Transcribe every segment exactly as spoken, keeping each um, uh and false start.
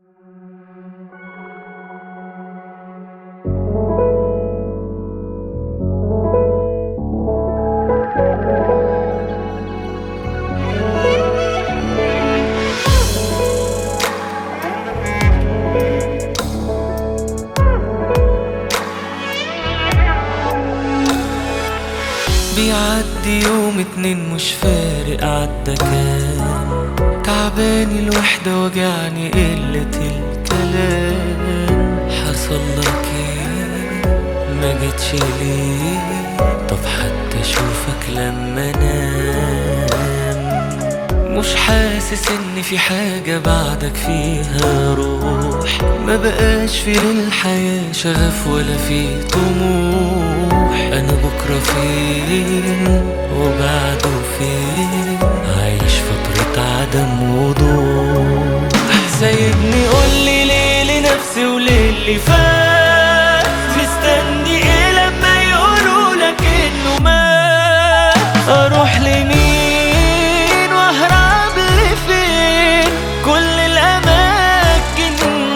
بيعدي يوم اتنين مش فارق عدى كام، تعباني الوحدة وجعني قلة الكلام. حصل لك ايه؟ ما جيتش ليه؟ طب حتى اشوفك لما انام. مش حاسس ان في حاجة بعدك فيها روح، ما بقاش في للحياة شغف ولا في طموح. انا بكرة فين وبعده فين؟ عايش فترة عدم وضوح. سايبني قولي ليه لنفسي وليه اللي فات؟ مستني ايه لما يقولولك انه مات؟ اروح لمين واهرب لفين؟ كل الاماكن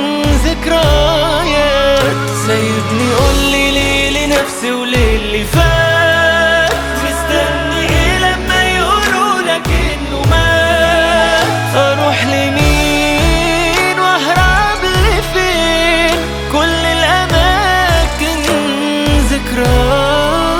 ذكريات. سايبني قولي ليه لنفسي وليه اللي فات؟ مستني ايه لما يقولولك انه مات؟ اروح لمين واهرب لفين؟ كل الاماكن ذكريات.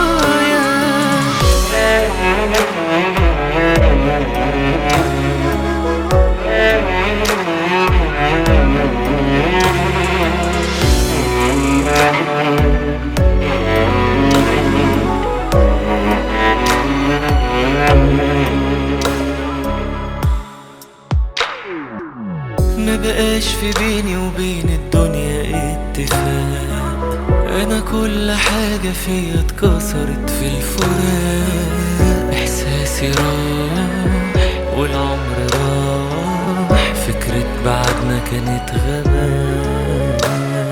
ما بقاش في بيني وبين الدنيا اتفاق. انا كل حاجة فيا اتكسرت في الفراق. احساسي راح والعمر راح، فكرة بعدنا كانت غباء.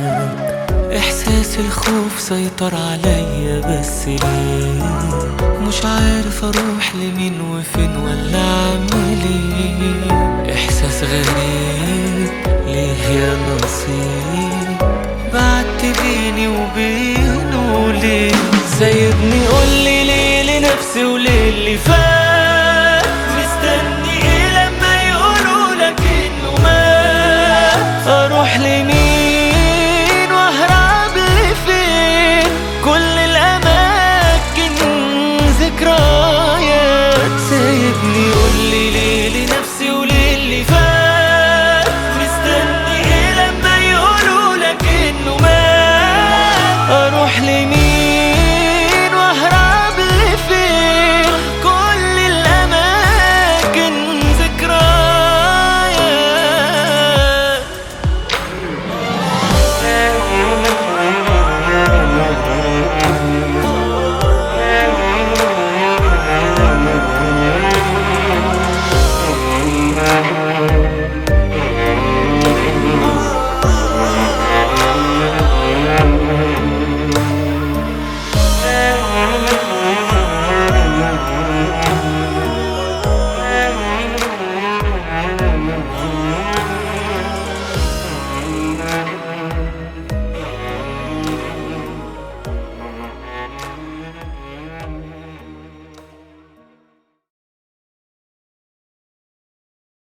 احساس الخوف سيطر عليا بس ليه؟ مش عارف اروح لمين وفين ولا اعمل ايه. احساس غريب ليه يا نصيب، بعدت بيني وبينه ليه؟ سايبني قولي